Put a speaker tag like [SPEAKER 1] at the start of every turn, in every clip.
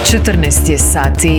[SPEAKER 1] 14 je sati.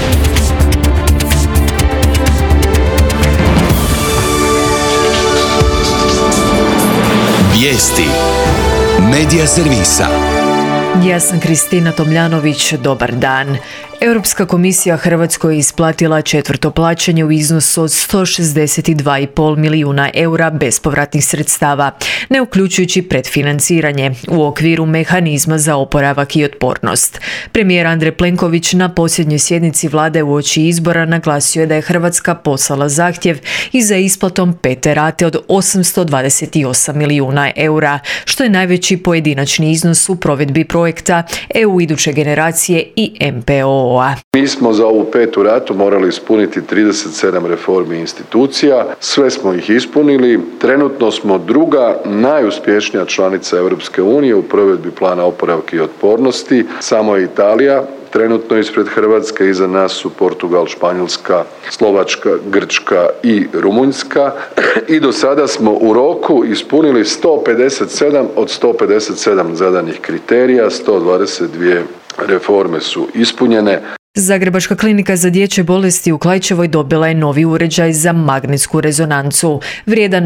[SPEAKER 2] Vijesti Medija servisa.
[SPEAKER 1] Ja sam Kristina Tomljanović, dobar dan. Europska komisija Hrvatskoj je isplatila četvrto plaćanje u iznosu od 162,5 milijuna eura bespovratnih sredstava, ne uključujući predfinanciranje, u okviru mehanizma za oporavak i otpornost. Premijer Andrej Plenković na posljednjoj sjednici vlade uoči izbora naglasio je da je Hrvatska poslala zahtjev i za isplatom pete rate od 828 milijuna eura, što je najveći pojedinačni iznos u provedbi projekta EU iduće generacije i MPO.
[SPEAKER 3] Mi smo za ovu petu ratu morali ispuniti 37 reformi institucija, sve smo ih ispunili. Trenutno smo druga najuspješnija članica Europske unije u provedbi plana oporavka i otpornosti. Samo je Italija trenutno ispred Hrvatske, iza nas su Portugal, Španjolska, Slovačka, Grčka i Rumunjska. I do sada smo u roku ispunili 157 od 157 zadanih kriterija, 122 reforme su ispunjene.
[SPEAKER 1] Zagrebačka klinika za dječje bolesti u Klaićevoj dobila je novi uređaj za magnetsku rezonancu, vrijedan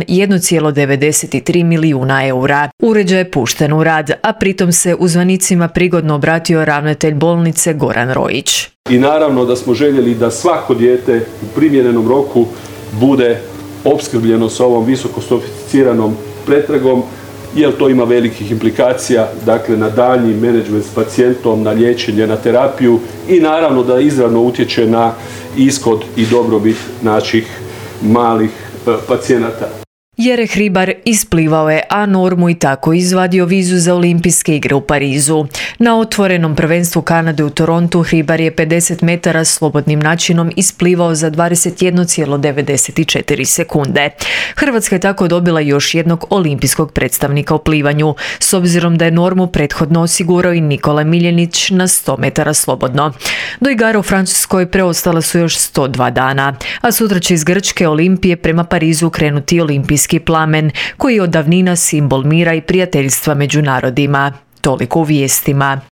[SPEAKER 1] 1,93 milijuna eura. Uređaj je pušten u rad, a pritom se uzvanicima prigodno obratio ravnatelj bolnice Goran Rojić.
[SPEAKER 4] I naravno da smo željeli da svako dijete u primjerenom roku bude opskrbljeno sa ovom visoko sofisticiranom pretragom, jer to ima velikih implikacija, dakle na daljnji menadžment s pacijentom, na liječenje, na terapiju i naravno da izravno utječe na ishod i dobrobit naših malih pacijenata.
[SPEAKER 1] Jere Hribar isplivao je A normu i tako izvadio vizu za olimpijske igre u Parizu. Na otvorenom prvenstvu Kanade u Torontu Hribar je 50 metara slobodnim načinom isplivao za 21,94 sekunde. Hrvatska je tako dobila još jednog olimpijskog predstavnika u plivanju, s obzirom da je normu prethodno osigurao i Nikola Miljenić na 100 metara slobodno. Do igara u Francuskoj preostala su još 102 dana, a sutra će iz Grčke Olimpije prema Parizu krenuti olimpijski plamen, koji je od davnina simbol mira i prijateljstva među narodima. Toliko u vijestima.